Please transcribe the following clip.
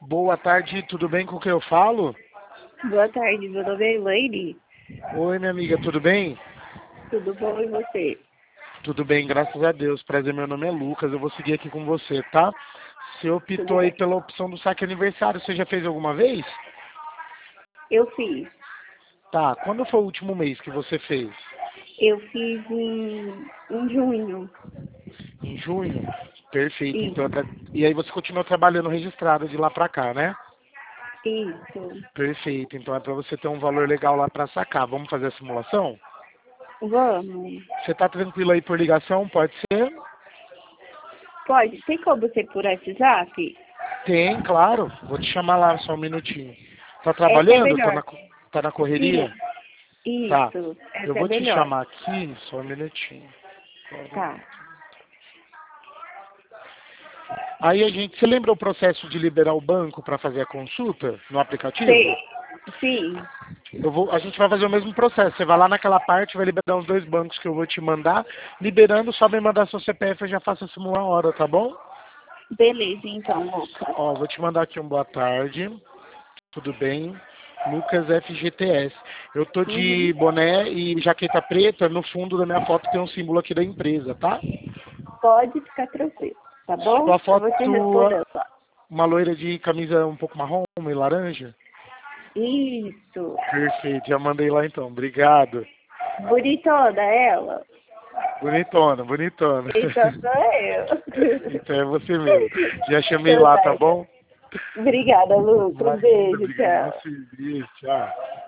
Boa tarde, tudo bem com quem eu falo? Boa tarde, meu nome é Elaine. Oi, minha amiga, tudo bem? Tudo bom e você? Tudo bem, graças a Deus. Prazer, meu nome é Lucas, eu vou seguir aqui com você, tá? Você Tudo optou aí bem. pela opção do saque aniversário, você já fez alguma vez? Eu fiz. Tá, quando foi o último mês que você fez? Eu fiz em junho. Em junho? Perfeito, então. Isso. E aí você continua trabalhando registrado de lá pra cá, né? Isso. Perfeito, então é pra você ter um valor legal lá pra sacar. Vamos fazer a simulação? Vamos. Você tá tranquilo aí por ligação? Pode ser? Pode. Tem como ser por WhatsApp? Tem, claro. Vou te chamar lá só um minutinho. Tá Essa é trabalhando? melhor. Tá na Sim. correria? Tá. Isso. Eu Essa é vou te melhor. chamar aqui só um minutinho. Tá. Aí você lembra o processo de liberar o banco para fazer a consulta no Sei. aplicativo? Sim. A gente vai fazer o mesmo processo. Você vai lá naquela parte, vai liberar os dois bancos que eu vou te mandar. Liberando, só me mandar seu CPF, eu já faço assim uma hora, tá bom? Beleza, então, Lucas. Ó, vou te mandar aqui um boa tarde. Tudo bem? Lucas FGTS. Eu tô de Uhum. boné e jaqueta preta. No fundo da minha foto tem um símbolo aqui da empresa, tá? Pode ficar tranquilo, tá bom? Sua Eu foto, vou te respondendo lá. uma loira de camisa um pouco marrom e laranja? Isso. Perfeito, já mandei lá então. Obrigado. Bonitona ela. Bonitona, bonitona. Então sou eu. Então é você mesmo. Já chamei Então lá, tá, tá então. bom? Obrigada, Lucas. Um Imagina, beijo, obrigado a tchau. você. Beijo, tchau.